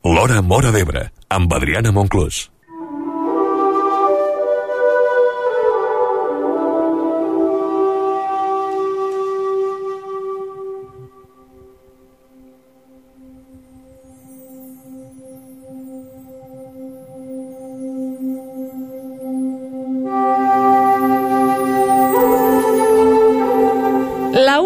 L'Hora Móra d'Ebre, amb Adriana Monclús. La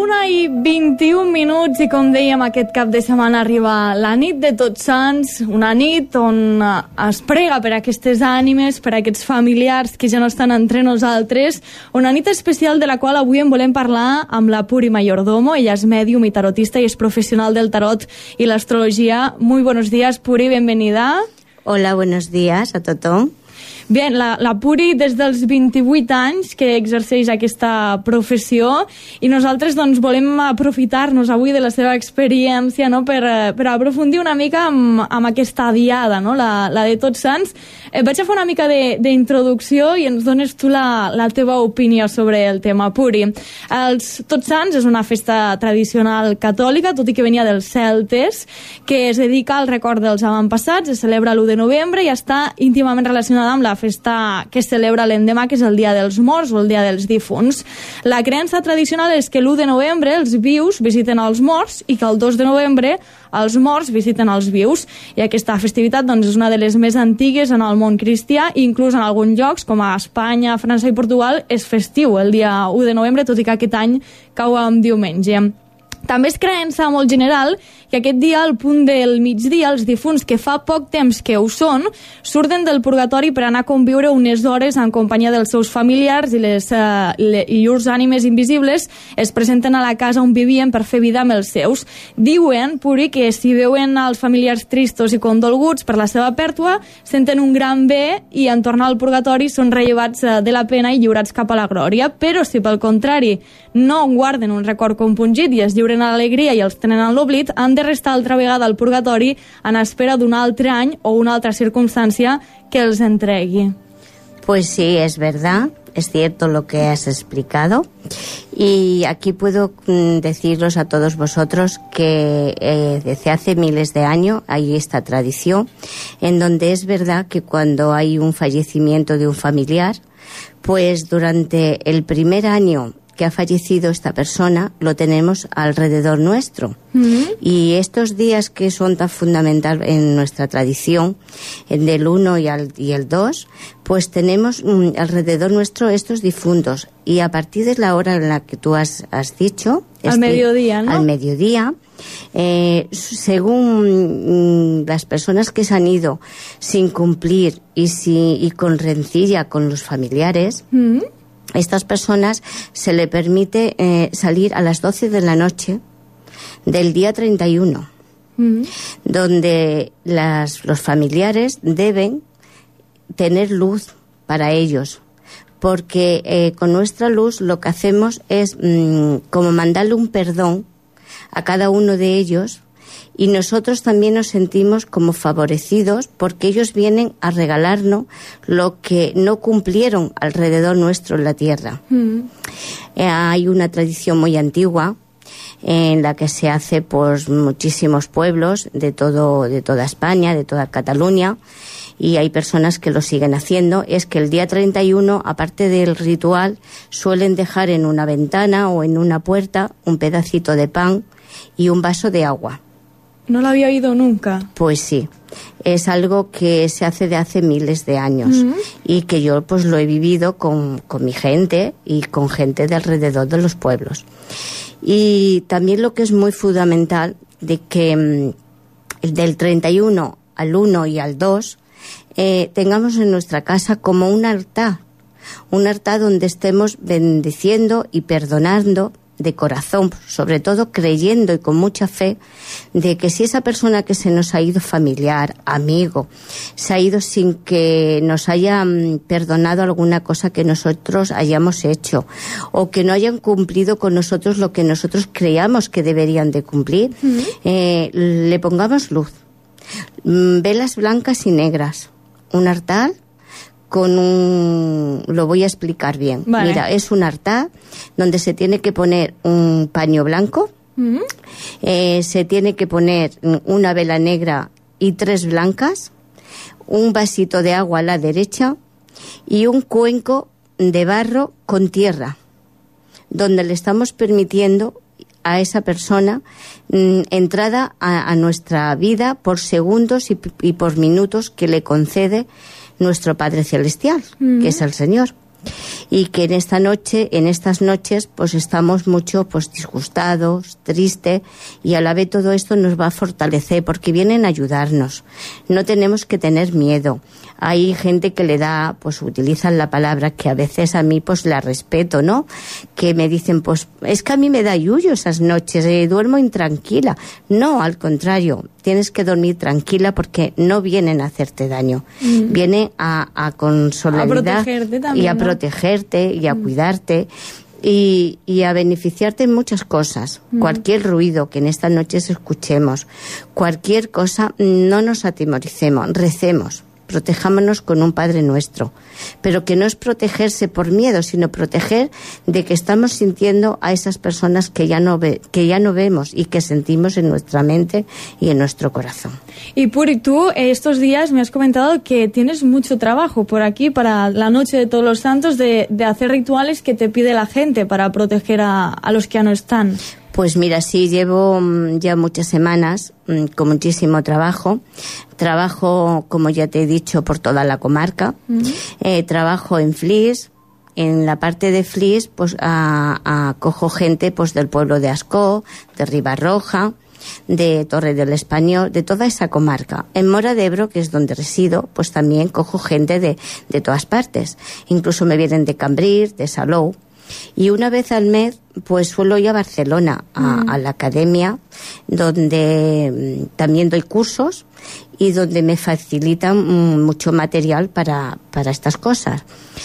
1:21 i com dèiem, aquest cap de setmana arriba la nit de Tots Sants, una nit on es prega per aquestes ànimes, per aquests familiars que ja no estan entre nosaltres, una nit especial de la qual avui en volem parlar amb la Puri Mayordomo. Ella és mèdium i tarotista i és professional del tarot i l'astrologia. Muy buenos días, Puri, bienvenida. Hola, buenos días a tothom. Bien, la Puri des dels 28 anys que exerceix aquesta professió i nosaltres doncs volem aprofitar-nos avui de la seva experiència, no? per aprofundir una mica amb aquesta diada, no? la de Tots Sants. Vaig a fer una mica d'introducció i ens dones tu la teva opinió sobre el tema, Puri. Els Tots Sants és una festa tradicional catòlica, tot i que venia dels celtes, que es dedica al record dels avantpassats, es celebra l'1 de novembre i està íntimament relacionada amb la festa que es celebra l'endemà, que és el Dia dels Morts o el Dia dels Difunts. La creença tradicional és que l'1 de novembre els vius visiten els morts i que el 2 de novembre els morts visiten els vius. I aquesta festivitat doncs, és una de les més antigues en el món cristià, i inclús en alguns llocs, com a Espanya, França i Portugal, és festiu el dia 1 de novembre, tot i que aquest any cau en diumenge. També és creença molt general que aquest dia, al punt del migdia, els difunts que fa poc temps que ho són, surten del purgatori per anar a conviure unes hores en companyia dels seus familiars i llurs ànimes invisibles es presenten a la casa on vivien per fer vida amb els seus. Diuen, Puri, que si veuen els familiars tristos i condolguts per la seva pèrdua, senten un gran bé i en tornar al purgatori són rellevats de la pena i lliurats cap a la glòria. Però si pel contrari no guarden un record compungit i es lliuren a l'alegria i els tenen en l'oblit, han de restar altra vegada al purgatori en espera d'un altre any o una altra circumstància que els entregui. Pues sí, es verdad, es cierto lo que has explicado, y aquí puedo deciros a todos vosotros que desde hace miles de años hay esta tradición en donde es verdad que cuando hay un fallecimiento de un familiar, pues durante el primer año que ha fallecido esta persona, lo tenemos alrededor nuestro. Y estos días que son tan fundamentales en nuestra tradición, del 1 y el 2, pues tenemos alrededor nuestro estos difuntos. Y a partir de la hora en la que tú has dicho... Al mediodía, ¿no? Al mediodía, según las personas que se han ido sin cumplir y con rencilla con los familiares... Estas personas se le permite salir a las 12 de la noche del día 31, donde los familiares deben tener luz para ellos, porque con nuestra luz lo que hacemos es como mandarle un perdón a cada uno de ellos, y nosotros también nos sentimos como favorecidos porque ellos vienen a regalarnos lo que no cumplieron alrededor nuestro en la tierra. Hay una tradición muy antigua en la que se hace por muchísimos pueblos de toda España, de toda Cataluña, y hay personas que lo siguen haciendo. Es que el día 31, aparte del ritual, suelen dejar en una ventana o en una puerta un pedacito de pan y un vaso de agua. No lo había oído nunca. Pues sí, es algo que se hace de hace miles de años y que yo pues lo he vivido con mi gente y con gente de alrededor de los pueblos. Y también lo que es muy fundamental de que del 31 al 1 y al 2 tengamos en nuestra casa como un altar donde estemos bendiciendo y perdonando de corazón, sobre todo creyendo y con mucha fe de que si esa persona que se nos ha ido, familiar, amigo, se ha ido sin que nos haya perdonado alguna cosa que nosotros hayamos hecho o que no hayan cumplido con nosotros lo que nosotros creíamos que deberían de cumplir, le pongamos luz, velas blancas y negras, un altar con lo voy a explicar bien. Vale. Mira, es un altar donde se tiene que poner un paño blanco, se tiene que poner una vela negra y 3 blancas, un vasito de agua a la derecha y un cuenco de barro con tierra, donde le estamos permitiendo a esa persona entrada a nuestra vida por segundos y por minutos que le concede nuestro Padre Celestial, que es el Señor. Y que en estas noches, pues estamos mucho pues disgustados, tristes, y a la vez todo esto nos va a fortalecer porque vienen a ayudarnos. No tenemos que tener miedo. Hay gente que le da, pues utilizan la palabra que a veces a mí pues la respeto, ¿no? Que me dicen, pues es que a mí me da yuyo esas noches, duermo intranquila. No, al contrario, tienes que dormir tranquila porque no vienen a hacerte daño. Vienen a consolidar, a protegerte también, y a protegerte y a cuidarte y a beneficiarte en muchas cosas. Cualquier ruido que en estas noches escuchemos, cualquier cosa, no nos atemoricemos, recemos. Protejámonos con un Padre Nuestro, pero que no es protegerse por miedo, sino proteger de que estamos sintiendo a esas personas que ya no vemos y que sentimos en nuestra mente y en nuestro corazón. Y Puri, tú estos días me has comentado que tienes mucho trabajo por aquí para la noche de Todos los Santos de hacer rituales que te pide la gente para proteger a los que ya no están. Pues mira, sí, llevo ya muchas semanas con muchísimo trabajo. Trabajo, como ya te he dicho, por toda la comarca. Trabajo en Flix. En la parte de Flix, pues acojo gente pues del pueblo de Ascó, de Ribarroja, de Torre del Español, de toda esa comarca. En Mora de Ebro, que es donde resido, pues también cojo gente de todas partes. Incluso me vienen de Cambrils, de Salou. Y una vez al mes pues suelo ir a Barcelona a la academia, donde también doy cursos y donde me facilitan mucho material para estas cosas.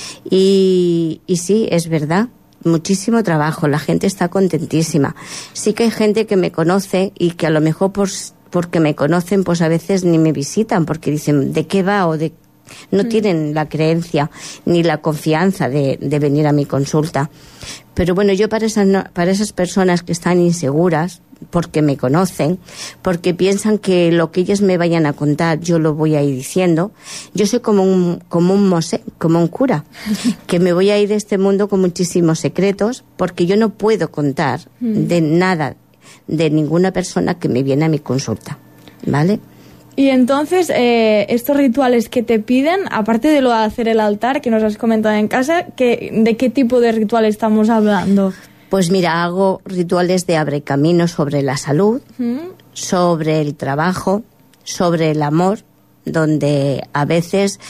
Y sí, es verdad, muchísimo trabajo, la gente está contentísima. Sí que hay gente que me conoce y que a lo mejor porque me conocen pues a veces ni me visitan porque dicen ¿de qué va? O de no tienen la creencia ni la confianza de venir a mi consulta. Pero bueno, yo para esas personas que están inseguras, porque me conocen, porque piensan que lo que ellas me vayan a contar yo lo voy a ir diciendo, yo soy como un mosé, como un cura, que me voy a ir de este mundo con muchísimos secretos, porque yo no puedo contar de nada, de ninguna persona que me viene a mi consulta, ¿vale? Y entonces, estos rituales que te piden, aparte de lo de hacer el altar, que nos has comentado en casa, ¿de qué tipo de ritual estamos hablando? Pues mira, hago rituales de abre camino sobre la salud, sobre el trabajo, sobre el amor, donde a veces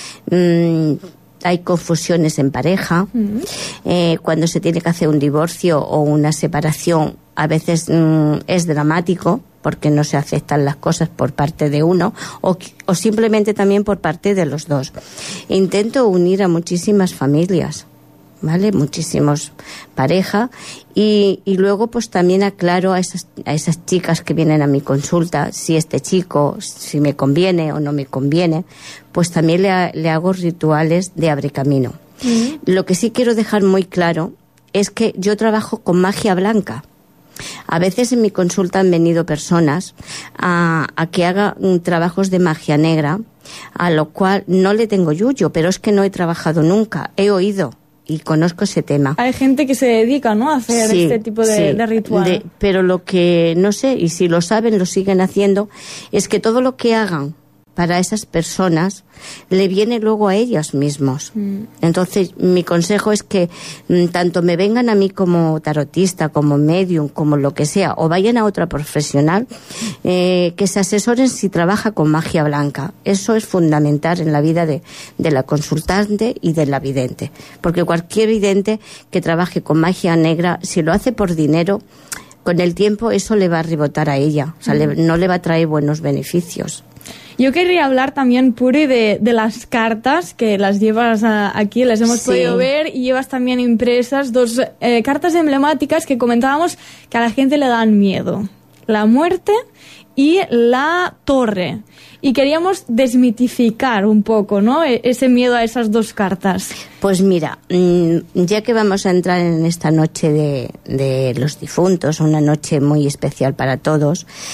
hay confusiones en pareja. Cuando se tiene que hacer un divorcio o una separación, a veces es dramático, porque no se aceptan las cosas por parte de uno o simplemente también por parte de los dos. Intento unir a muchísimas familias, ¿vale? Muchísimos parejas y luego pues también aclaro a esas chicas que vienen a mi consulta si este chico, si me conviene o no me conviene, pues también le hago rituales de abre camino. Lo que sí quiero dejar muy claro es que yo trabajo con magia blanca. A veces en mi consulta han venido personas a que haga trabajos de magia negra, a lo cual no le tengo yuyo, pero es que no he trabajado nunca, he oído y conozco ese tema. Hay gente que se dedica, ¿no?, a hacer este tipo de ritual. Pero lo que no sé, y si lo saben, lo siguen haciendo, es que todo lo que hagan para esas personas le viene luego a ellos mismos. Entonces mi consejo es que tanto me vengan a mí como tarotista, como medium, como lo que sea, o vayan a otra profesional, que se asesoren si trabaja con magia blanca. Eso es fundamental en la vida de la consultante y de la vidente, porque cualquier vidente que trabaje con magia negra, si lo hace por dinero, con el tiempo eso le va a rebotar a ella, o sea, no le va a traer buenos beneficios. Yo quería hablar también, Puri, de las cartas, que las llevas aquí, las hemos podido ver, y llevas también impresas dos cartas emblemáticas que comentábamos que a la gente le dan miedo. La muerte y la torre. Y queríamos desmitificar un poco, ¿no?, ese miedo a esas dos cartas. Pues mira, ya que vamos a entrar en esta noche de los difuntos, una noche muy especial para todos,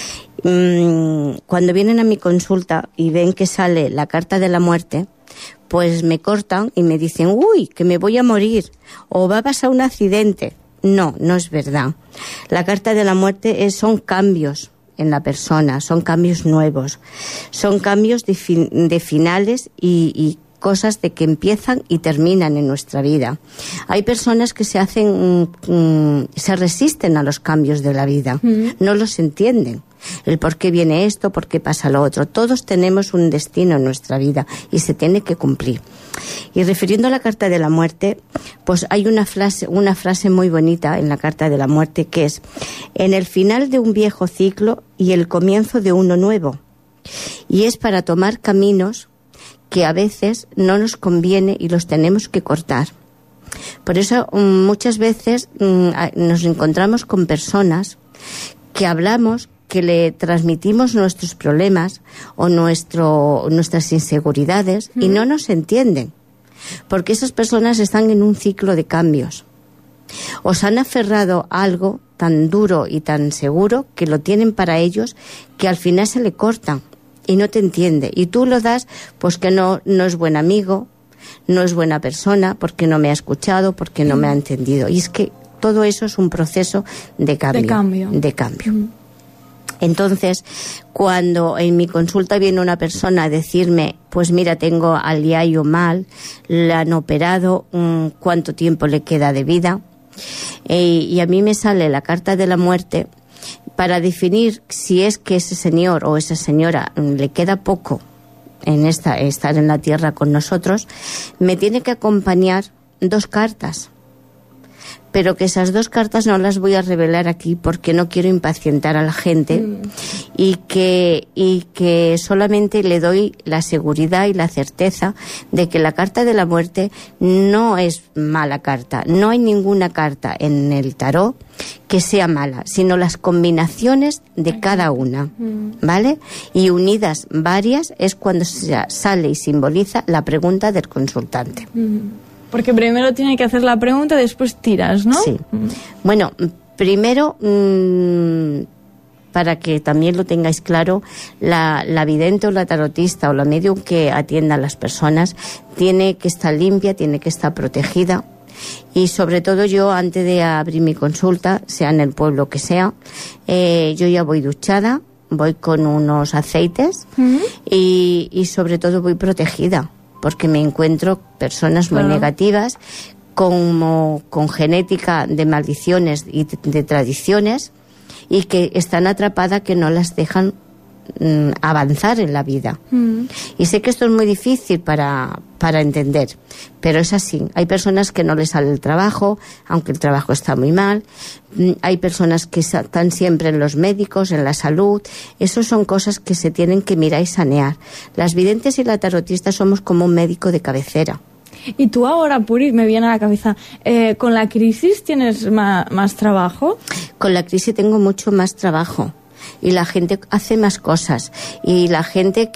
Cuando vienen a mi consulta y ven que sale la carta de la muerte, pues me cortan y me dicen, uy, que me voy a morir, o va a pasar un accidente. No, no es verdad. La carta de la muerte son cambios en la persona, son cambios nuevos, son cambios de finales y cosas de que empiezan y terminan en nuestra vida. Hay personas que se resisten a los cambios de la vida, no los entienden. El por qué viene esto, por qué pasa lo otro. Todos tenemos un destino en nuestra vida y se tiene que cumplir. Y refiriendo a la carta de la muerte, pues hay una frase muy bonita en la carta de la muerte que es: en el final de un viejo ciclo y el comienzo de uno nuevo. Y es para tomar caminos que a veces no nos conviene y los tenemos que cortar. Por eso muchas veces nos encontramos con personas que hablamos, que le transmitimos nuestros problemas o nuestras inseguridades y no nos entienden, porque esas personas están en un ciclo de cambios. Os han aferrado a algo tan duro y tan seguro que lo tienen para ellos, que al final se le cortan y no te entiende. Y tú lo das, pues que no es buen amigo, no es buena persona, porque no me ha escuchado, porque no me ha entendido. Y es que todo eso es un proceso de cambio. De cambio. Entonces, cuando en mi consulta viene una persona a decirme, pues mira, tengo al yayo mal, le han operado, ¿cuánto tiempo le queda de vida? Y a mí me sale la carta de la muerte para definir si es que ese señor o esa señora le queda poco en estar en la tierra con nosotros. Me tiene que acompañar 2 cartas. Pero que esas 2 cartas no las voy a revelar aquí porque no quiero impacientar a la gente y que solamente le doy la seguridad y la certeza de que la carta de la muerte no es mala carta. No hay ninguna carta en el tarot que sea mala, sino las combinaciones de cada una, ¿vale? Y unidas varias es cuando sale y simboliza la pregunta del consultante. Porque primero tiene que hacer la pregunta y después tiras, ¿no? Sí. Bueno, primero, para que también lo tengáis claro, la vidente o la tarotista o la medium que atienda a las personas tiene que estar limpia, tiene que estar protegida. Y sobre todo yo, antes de abrir mi consulta, sea en el pueblo que sea, yo ya voy duchada, voy con unos aceites y sobre todo voy protegida, porque me encuentro personas muy negativas con genética de maldiciones y de tradiciones y que están atrapadas, que no las dejan avanzar en la vida. Y sé que esto es muy difícil para entender, pero es así. Hay personas que no les sale el trabajo, aunque el trabajo está muy mal. Hay personas que están siempre en los médicos, en la salud. Esas son cosas que se tienen que mirar y sanear. Las videntes y la tarotista somos como un médico de cabecera. Y tú ahora, Puri, me viene a la cabeza, ¿con la crisis tienes más trabajo? Con la crisis tengo mucho más trabajo. Y la gente hace más cosas. Y la gente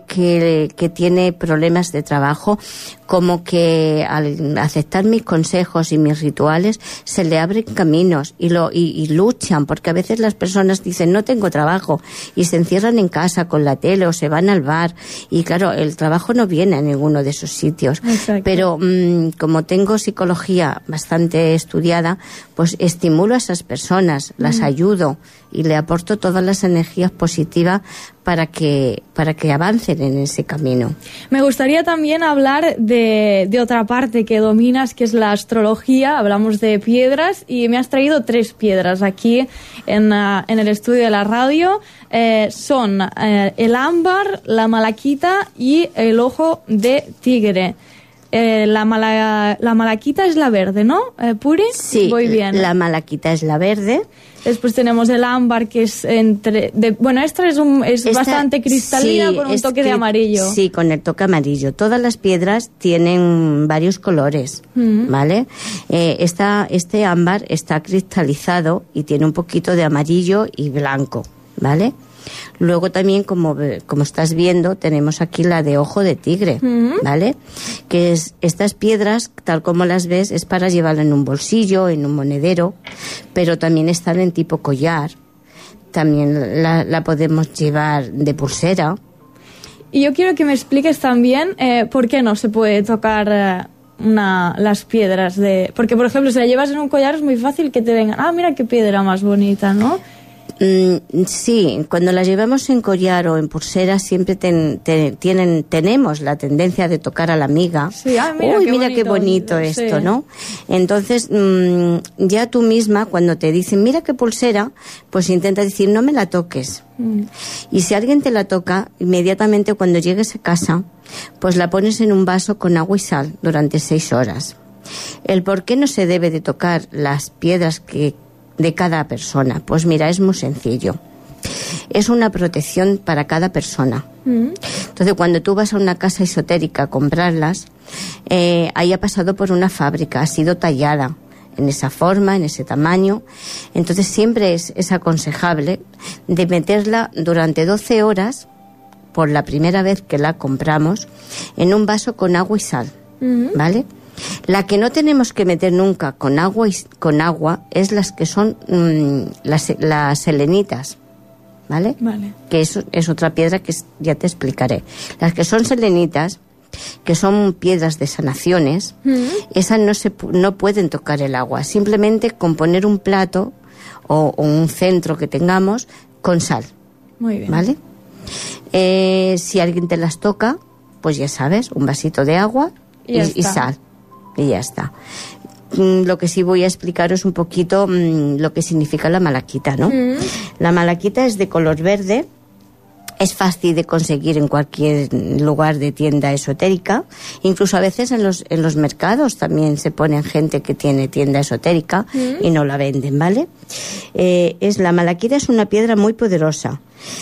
que tiene problemas de trabajo, como que al aceptar mis consejos y mis rituales, se le abren caminos y luchan, porque a veces las personas dicen, no tengo trabajo, y se encierran en casa con la tele o se van al bar. Y claro, el trabajo no viene a ninguno de esos sitios. Exacto. Pero como tengo psicología bastante estudiada, pues estimulo a esas personas, las ayudo y le aporto todas las energías positivas para que avancen en ese camino. Me gustaría también hablar de otra parte que dominas, que es la astrología. Hablamos de piedras y me has traído 3 piedras aquí en el estudio de la radio. Son el ámbar, la malaquita y el ojo de tigre. La malaquita es la verde, ¿no, Puri? Sí, voy bien. La malaquita es la verde. Después tenemos el ámbar, que es esta es bastante cristalina, sí, con un toque de amarillo. Sí, con el toque amarillo. Todas las piedras tienen varios colores, ¿vale? Este ámbar está cristalizado y tiene un poquito de amarillo y blanco, ¿vale? Luego también, como estás viendo, tenemos aquí la de ojo de tigre, ¿vale? Que estas piedras, tal como las ves, es para llevarla en un bolsillo, en un monedero, pero también están en tipo collar. también la podemos llevar de pulsera. Y yo quiero que me expliques también por qué no se puede tocar las piedras porque, por ejemplo, si la llevas en un collar es muy fácil que te vengan, mira qué piedra más bonita, ¿no? Sí, cuando las llevamos en collar o en pulsera siempre tenemos la tendencia de tocar a la amiga. Sí, mira qué bonito esto, sí. ¿No? Entonces, ya tú misma, cuando te dicen, mira qué pulsera, pues intenta decir, no me la toques. Y si alguien te la toca, inmediatamente cuando llegues a casa, pues la pones en un vaso con agua y sal durante 6 horas. El por qué no se debe de tocar las piedras de cada persona, pues mira, es muy sencillo. Es una protección para cada persona. Entonces, cuando tú vas a una casa esotérica a comprarlas, ahí ha pasado por una fábrica, ha sido tallada en esa forma, en ese tamaño. Entonces, siempre es aconsejable de meterla durante 12 horas, por la primera vez que la compramos, en un vaso con agua y sal, ¿vale? La que no tenemos que meter nunca con agua es las que son las selenitas, ¿vale? Vale. Que eso es otra piedra que ya te explicaré. Las que son selenitas, que son piedras de sanaciones, esas no pueden tocar el agua. Simplemente con poner un plato o un centro que tengamos con sal. Muy bien. ¿Vale? Si alguien te las toca, pues ya sabes, un vasito de agua y sal. Y ya está. Lo que sí voy a explicaros un poquito lo que significa la malaquita, ¿no? La malaquita es de color verde, es fácil de conseguir en cualquier lugar de tienda esotérica, incluso a veces en los mercados también se ponen gente que tiene tienda esotérica y no la venden, ¿vale? La malaquita es una piedra muy poderosa.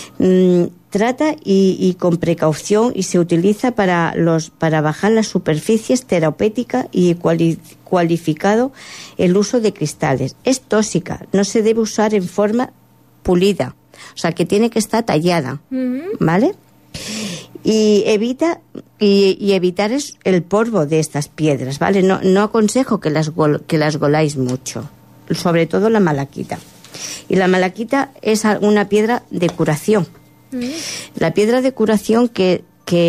Trata y con precaución y se utiliza para bajar las superficies terapéuticas y cualificado el uso de cristales. Es tóxica, no se debe usar en forma pulida, o sea que tiene que estar tallada, ¿vale? Y evitar el polvo de estas piedras, ¿vale? No aconsejo que las goláis mucho, sobre todo la malaquita. Y la malaquita es una piedra de curación. La piedra de curación que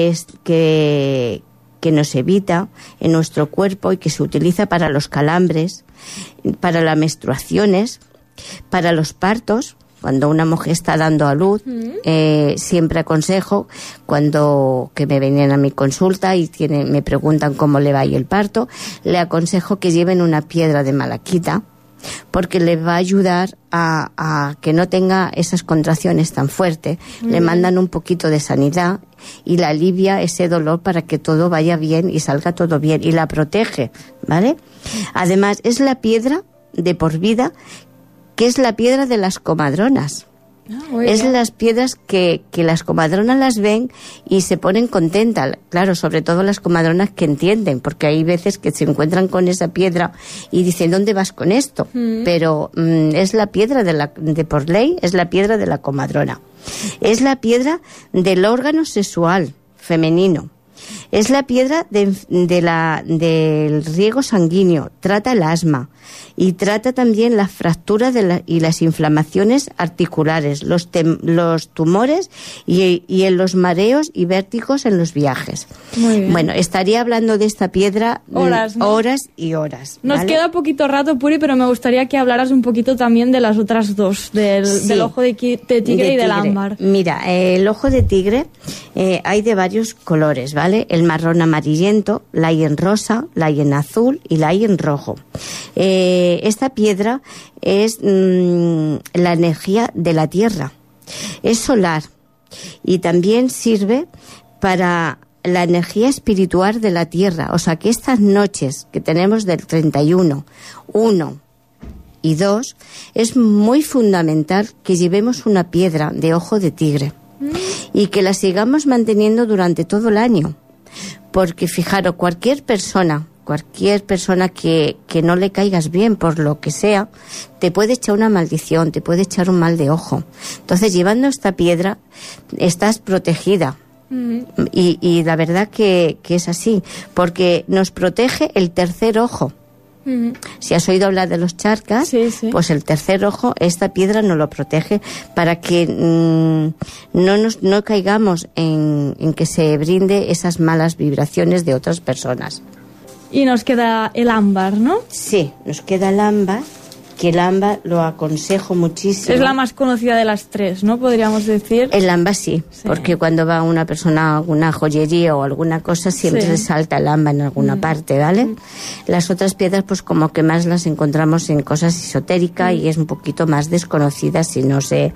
nos evita en nuestro cuerpo y que se utiliza para los calambres, para las menstruaciones, para los partos. Cuando una mujer está dando a luz, siempre aconsejo, que me vienen a mi consulta y me preguntan cómo le va ahí el parto, le aconsejo que lleven una piedra de malaquita, porque le va a ayudar a que no tenga esas contracciones tan fuertes. Le mandan un poquito de sanidad y la alivia ese dolor para que todo vaya bien y salga todo bien y la protege, ¿vale? Además, es la piedra de por vida, que es la piedra de las comadronas. Es las piedras que las comadronas las ven y se ponen contentas. Claro, sobre todo las comadronas que entienden, porque hay veces que se encuentran con esa piedra y dicen, ¿dónde vas con esto? Pero es la piedra de por ley, es la piedra de la comadrona. Es la piedra del órgano sexual femenino. Es la piedra del riego sanguíneo, trata el asma y trata también las fracturas y las inflamaciones articulares, los tumores y en los mareos y vértigos en los viajes. Muy bien. Bueno, estaría hablando de esta piedra horas, ¿no? Horas y horas. Nos ¿vale? queda poquito rato, Puri, pero me gustaría que hablaras un poquito también de las otras dos, del ojo de tigre y del ámbar. Mira, el ojo de tigre hay de varios colores, ¿vale? El marrón amarillento, la hay en rosa, la hay en azul y la hay en rojo. Esta piedra es la energía de la tierra, es solar y también sirve para la energía espiritual de la tierra. O sea que estas noches que tenemos del 31, 1 y 2, es muy fundamental que llevemos una piedra de ojo de tigre y que la sigamos manteniendo durante todo el año. Porque fijaros, cualquier persona que no le caigas bien por lo que sea, te puede echar una maldición, te puede echar un mal de ojo. Entonces, llevando esta piedra, estás protegida. Y la verdad que es así, porque nos protege el tercer ojo, Si has oído hablar de los charcas, sí. pues el tercer ojo, esta piedra nos lo protege para que no caigamos en que se brinde esas malas vibraciones de otras personas. Y nos queda el ámbar, ¿no? Sí, nos queda el ámbar, que el ámbar lo aconsejo muchísimo. Es la más conocida de las tres, ¿no? Podríamos decir. El ámbar sí, porque cuando va una persona a alguna joyería o alguna cosa siempre resalta el ámbar en alguna parte, ¿vale? Las otras piedras pues como que más las encontramos en cosas esotéricas y es un poquito más desconocida si no se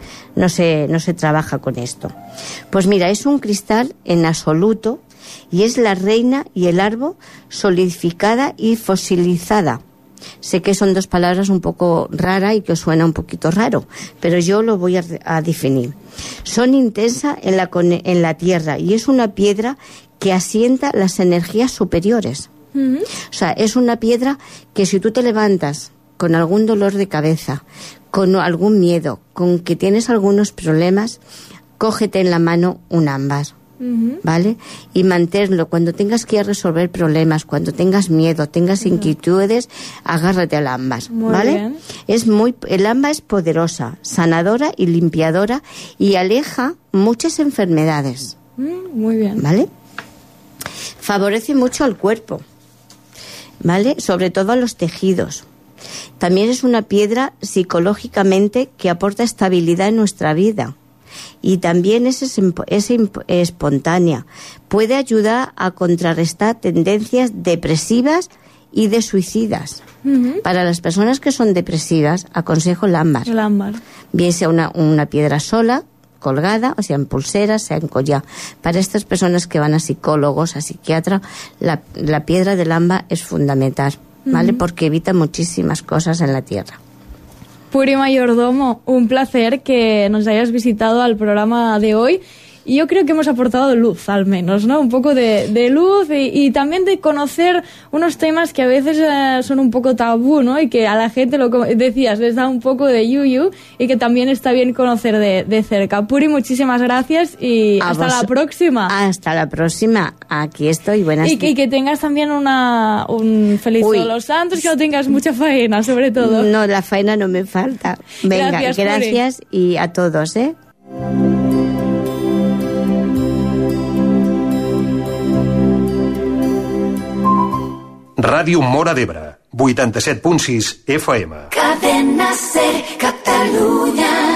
trabaja con esto. Pues mira, es un cristal en absoluto y es la reina y el árbol solidificada y fosilizada. Sé que son dos palabras un poco raras y que os suena un poquito raro, pero yo lo voy a definir. Son intensas en la tierra y es una piedra que asienta las energías superiores. O sea, es una piedra que si tú te levantas con algún dolor de cabeza, con algún miedo, con que tienes algunos problemas, cógete en la mano un ámbar. ¿Vale? Y manténlo cuando tengas que resolver problemas, cuando tengas miedo, tengas inquietudes, agárrate al ámbar, ¿vale? El ámbar es poderosa, sanadora y limpiadora y aleja muchas enfermedades. Muy bien. ¿Vale? Favorece mucho al cuerpo, ¿vale? Sobre todo a los tejidos. También es una piedra psicológicamente que aporta estabilidad en nuestra vida. Y también es espontánea. Puede ayudar a contrarrestar tendencias depresivas y de suicidas. Para las personas que son depresivas, aconsejo el ámbar. El ámbar. Bien sea una piedra sola, colgada, o sea en pulseras, sea en collar. Para estas personas que van a psicólogos, a psiquiatras, la piedra del ámbar es fundamental, ¿vale? Porque evita muchísimas cosas en la tierra. Puri Mayordomo, un placer que nos hayas visitado al programa de hoy. Y yo creo que hemos aportado luz, al menos, ¿no? Un poco de luz y también de conocer unos temas que a veces son un poco tabú, ¿no? Y que a la gente, lo decías, les da un poco de yuyu y que también está bien conocer de cerca. Puri, muchísimas gracias y hasta la próxima. Hasta la próxima. Aquí estoy. Buenas noches. Y que tengas también un feliz Todos los Santos, que no tengas mucha faena, sobre todo. No, la faena no me falta. Venga, gracias y a todos, ¿eh? Ràdio Móra d'Ebre, 87.6 FM. Cadena Ser, Catalunya.